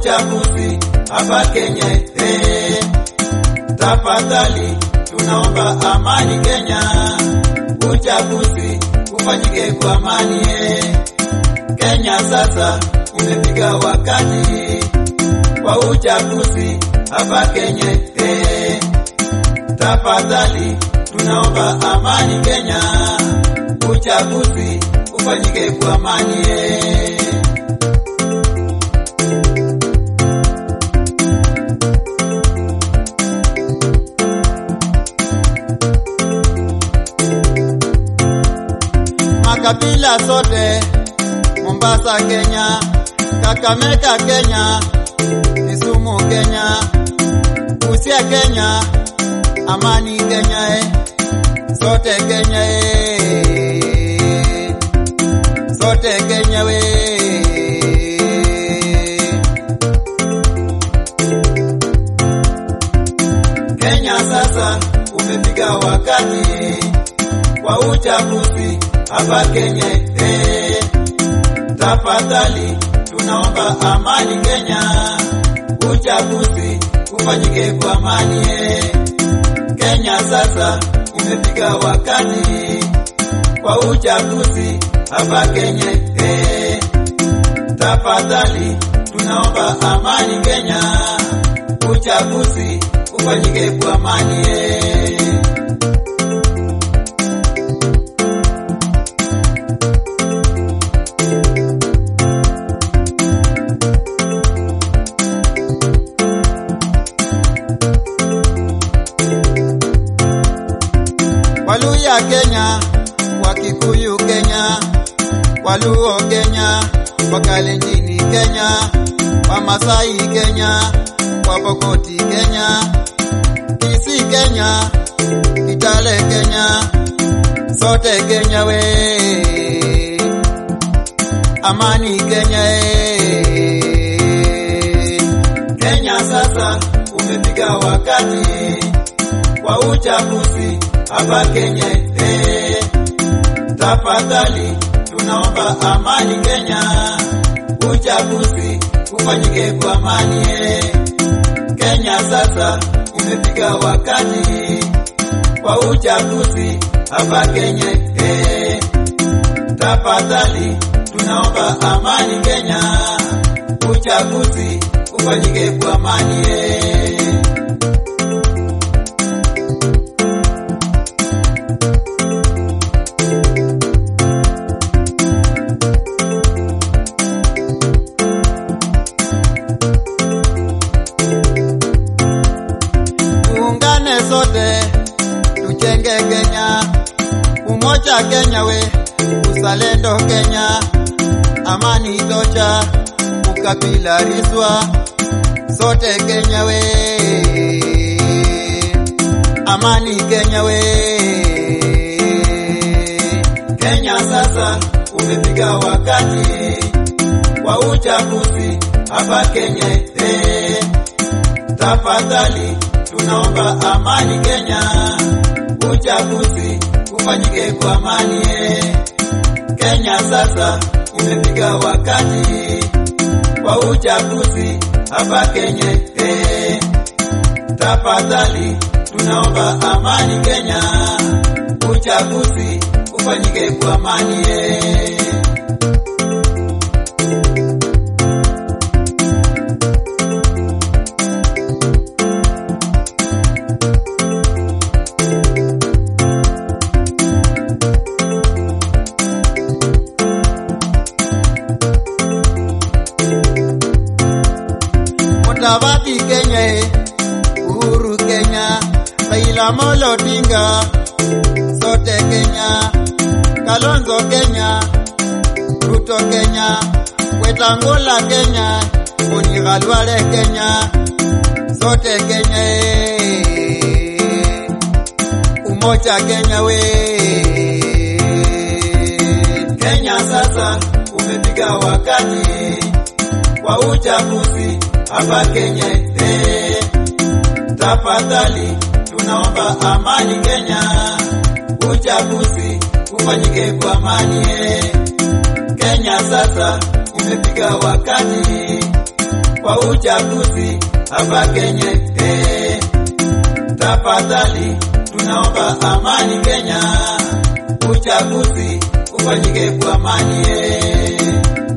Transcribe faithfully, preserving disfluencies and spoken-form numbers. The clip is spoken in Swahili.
uchaguzi hapa Kenya. Eh, tafadhali tunaomba amani Kenya, uchaguzi ufanyike kwa amani. Eh, Kenya sasa umefika wakati kwa uchaguzi hapa Kenya. Eh, tafadhali tunaomba amani Kenya, uchaguzi ufanyike kwa amani. Eh, makabila sote Mombasa Kenya, Kakamega Kenya, Kisumu Kenya, Busia Kenya, amani Kenya. Eh, sote Kenya. Eh, sote Kenya. We Kenya sasa umefika wakati kwa uchaguzi hapa Kenya. Eh, tafadhali tunaomba amani Kenya, uchaguzi ufanyike kwa amani. Eh, Kenya sasa umefika wakati kwa uchaguzi hapa Kenya. Eh, tafadhali tunaomba amani Kenya, uchaguzi ufanyike kwa amani. Eh, Waluya Kenya, Wakikuyu Kenya, Waluo Kenya, Wakalenjini Kenya, Wamasai Kenya, Wapokoti Kenya, Kisii Kenya, Kitale Kenya, sote Kenya. We amani Kenya. Eh, Kenya sasa umefika wakati kwa uchaguzi hapa Kenya. Eh, tafadhali tunaomba amani Kenya, uchaguzi ufanyike kwa amani. Eh, Kenya sasa umefika wakati kwa uchaguzi hapa Kenya. Eh, tafadhali tunaomba amani Kenya, uchaguzi ufanyike kwa amani. Eh, sote tuchenge Kenya, umoja Kenya. We uzalendo Kenya, amani tosha, ukabila riswa, sote Kenya. We amani Kenya. We Kenya sasa umefika wakati kwa uchaguzi hapa Kenya. Eh, tafadhali tunaomba amani Kenya, uchaguzi ufanyike kwa amani. Eh, Kenya sasa umefika wakati kwa uchaguzi hapa Kenya. Eh, tafadhali tunaomba amani Kenya, uchaguzi ufanyike kwa amani. Eh, Mudavadi Kenya, Uhuru Kenya, Raila Amolo Odinga, sote Kenya, Kalonzo Kenya, Ruto Kenya, Wetangula Kenya, Boni Khalwale Kenya, sote Kenya. Umoja Kenya. We Kenya sasa umefika wakati kwa uchaguzi hapa Kenya. Eh, tafadhali tunaomba amani Kenya, uchaguzi ufanyike kwa amani. Eh, Kenya sasa umefika wakati kwa uchaguzi hapa Kenya. Eh, tafadhali tunaomba amani Kenya, uchaguzi ufanyike kwa amani. Eh.